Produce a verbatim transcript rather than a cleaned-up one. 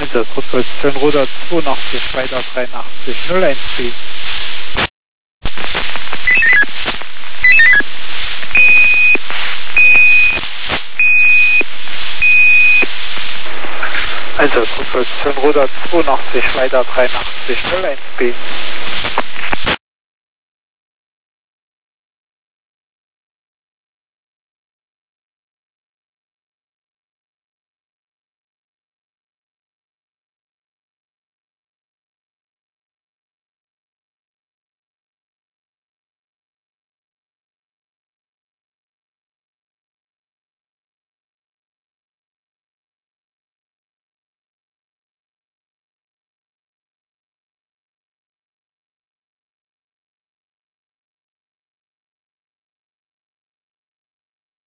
Einsatzposition Ruder zweiundachtzig, weiter dreiundachtzig, null eins B. Einsatzposition Ruder zweiundachtzig, weiter dreiundachtzig, null eins B.